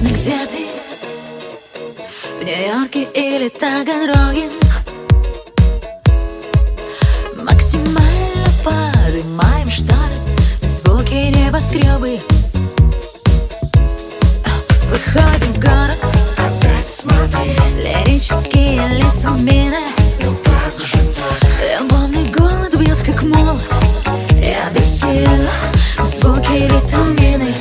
неважно, где ты, в Нью-Йорке или Таганроге. Максимально поднимаем шторы, звуки небоскребы. Выходим в город, опять смотри, лирические лица мины. ну как же так? Любовный голод бьет как молот, я бессильна, звуки витамины.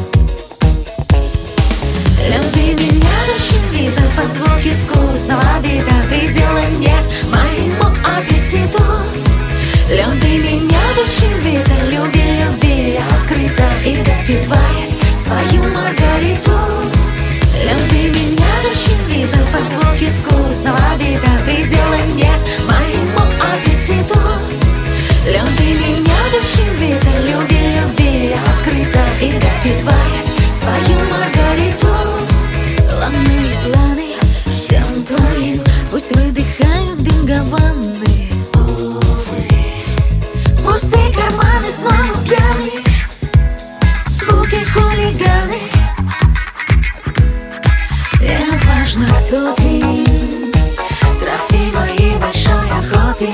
Люби меня дольше вида, под звуки вкусного бита. Предела нет моему аппетиту. Люби меня дольше вида, люби, люби открыто и допивай свою маргариту. Люби меня дольше вида, под звуки вкусного бита. Предела нет моему аппетиту. Люби меня дольше вида, люби, люби открыто и допивай свою маргариту. Планы, планы всем твоим пусть выдыхают дым гаваны. Увы, Пустые карманы снова пьяны, звуки хулиганы. Не важно, кто ты, трофей моей большой охоты.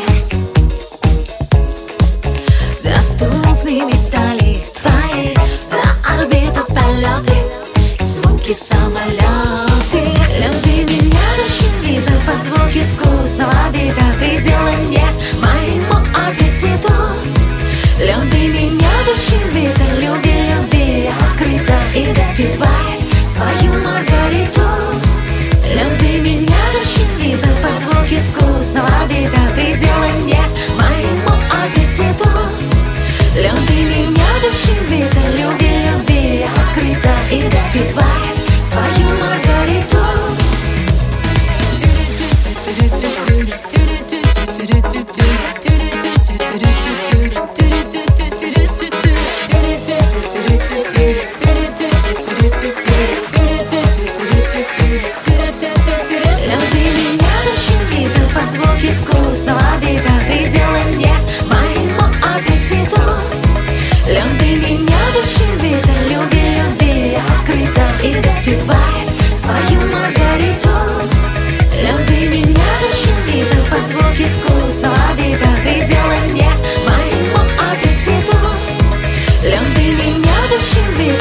Доступными стали твои на орбиту полеты, звуки самолеты. Люби меня дольше вида, под звуки вкусного бита. Предела нет моему аппетиту. Люби меня дольше вида, люби, люби открыто и допивай свою маргариту. Люби меня дольше вида, под звуки вкусного бита. Предела нет моему аппетиту. Люби меня дольше вида, люби, люби открыто и допивай свою маргариту. Люби меня дольше вида, под звуки вкусного бита. Предела нет моему аппетиту. Люби меня дольше вида, люби, люби открыто и допивай свою маргариту. Люби меня дольше вида, под звуки вкусного бита. Предела нет моему аппетиту. Люби меня дольше вида,